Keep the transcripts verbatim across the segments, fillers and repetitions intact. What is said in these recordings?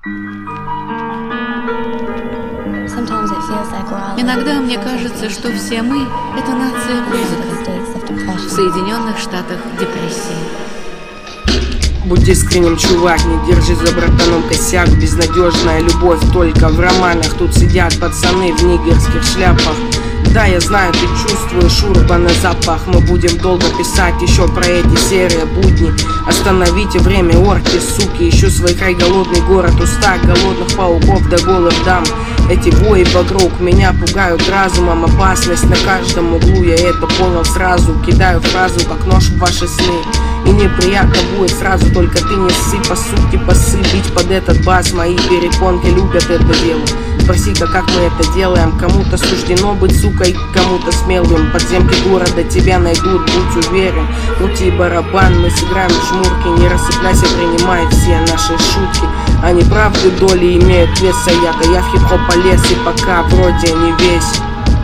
Иногда мне кажется, что все мы — это нация музыка в Соединенных Штатах депрессии. Будь искренним, чувак, не держи за братаном косяк. Безнадежная любовь только в романах. Тут сидят пацаны в нигерских шляпах. Да, я знаю, ты чувствуешь урбана запах. Мы будем долго писать еще про эти серые будни. Остановите время, орки, суки. Ищу свой край, голодный город, уста голодных пауков до голых дам. Эти бои вокруг меня пугают разумом. Опасность на каждом углу, я это понял сразу. Кидаю фразу, как нож в ваши сны. И неприятно будет сразу, только ты не ссы. По сути, басы, бить под этот бас. Мои перепонки любят это дело. Спроси-ка, как мы это делаем. Кому-то суждено быть сукой, кому-то смелым. Подземки города тебя найдут, будь уверен. Крути барабан, мы сыграем в жмурки. Не рассыпляйся, принимай все наши шутки. Они правды доли имеют вес, яко я в хип-хоп полез и пока вроде не весь.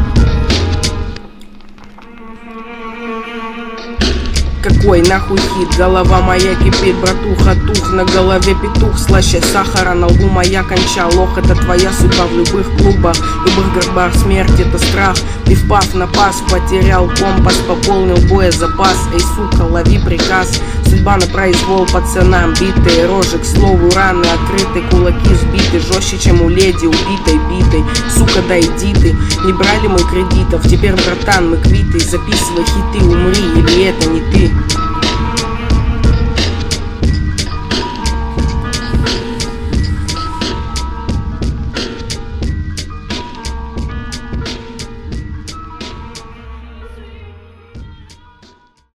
Какой нахуй хит, голова моя кипит, братуха, тух, на голове петух, слаще сахара, на лбу моя конча, лох, это твоя судьба в любых клубах, любых гробах, смерть это страх, пиф-паф, напас, потерял компас, пополнил боезапас, эй, сука, лови приказ, судьба на произвол, пацанам битые, рожи, к слову, раны открыты, кулаки сбиты, жестче, чем у леди, убитой, битой, сука, да иди ты, не брали мы кредитов, теперь, братан, мы квиты, записывай хиты, умри, или это не ты.